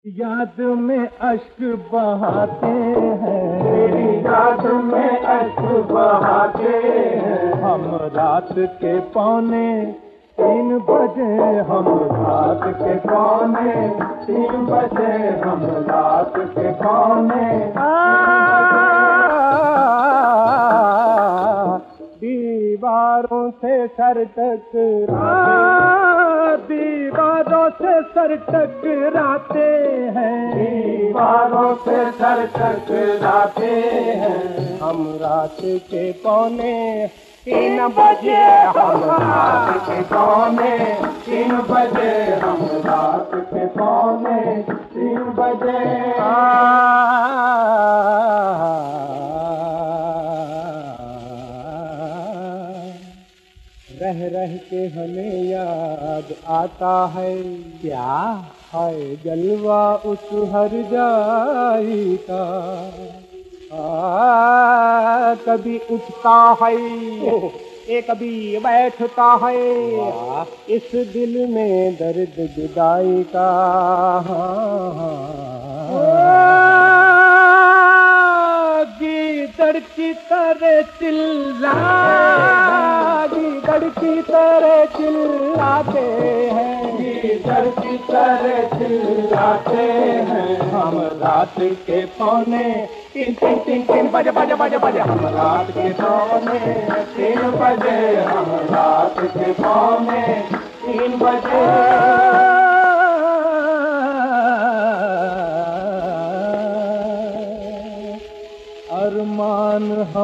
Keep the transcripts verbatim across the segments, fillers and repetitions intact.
याद में अश्क बहाते हैं, तेरी याद में अश्क बहाते हैं। हम रात के पौने तीन बजे, हम रात के पौने तीन बजे, हम रात के पौने दीवारों से सर टकरा, दीवारों से सर टकराते हैं, दीवारों से सर टकराते हैं। हम रात के पौने तीन बजे, हम रात के पौने तीन बजे, हम रात के पौने तीन बजे। रह रह के हमें याद आता है, क्या है जलवा उस हर जाई का। आ, कभी उठता है ये कभी बैठता है, इस दिल में दर्द जुदाई का। गीदड़ की तरह चिल्ला, गीदड़ की तरह चिल्लाते हैं, गीदड़ की तरह चिल्लाते हैं। हम रात के पौने तीन तीन तीन तीन बजे बजे बजे बजे, हम रात के पौने तीन बजे, हम रात के पौने तीन बजे। अरमान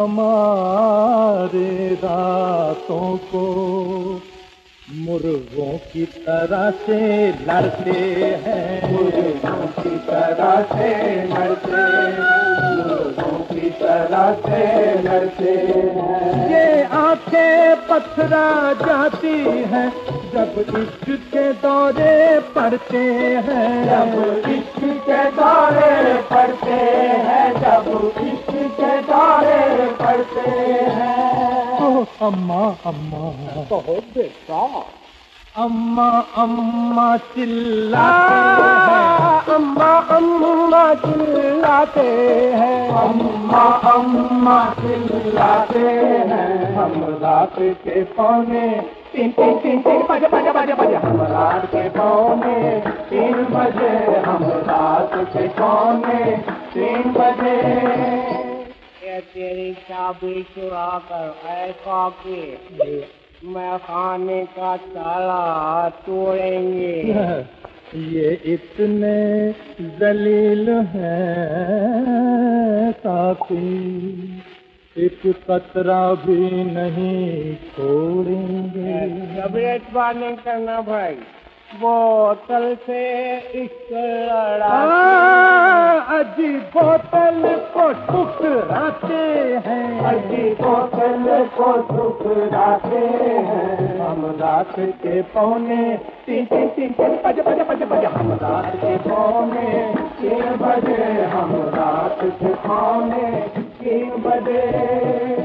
हमारे रातों को मुर्गों की तरह से लड़ते हैं, मुर्गों की तरह से लड़ते हैं, मुर्गों की तरह से लड़ते हैं। ये आंखें पथरा जाती हैं जब इश्क के दौरे पड़ते हैं, जब इश्क के दौरे पड़ते हैं, जब इश्क के दौरे पड़ते हैं। अम्मा अम्मा कहो बेटा, अम्मा अम्मा चिल्लाते हैं, अम्मा अम्मा चिल्लाते हैं, अम्मा अम्मा चिल्लाते हैं। हम रात के पौने तीन तीन तीन तीन बजे बजे बजे बजे, हम रात के पौने तीन बजे, हम रात के पौने तीन बजे। तेरी चाबी चुरा कर ऐसा कि मैं खाने का ताला तोड़ेंगे। ये इतने जलील हैं साथी, एक कतरा भी नहीं छोड़ेंगे। घबराहट बात नहीं करना भाई, बोतल से इश्क लड़ा, अजी बोतल को ठुकराते हैं, अजी बोतल को ठुकराते हैं। हम रात के पौने तीन तीन तीन तीन बजे बजे बजे बजे, हम रात के पौने तीन बजे, हम रात के पौने तीन बजे।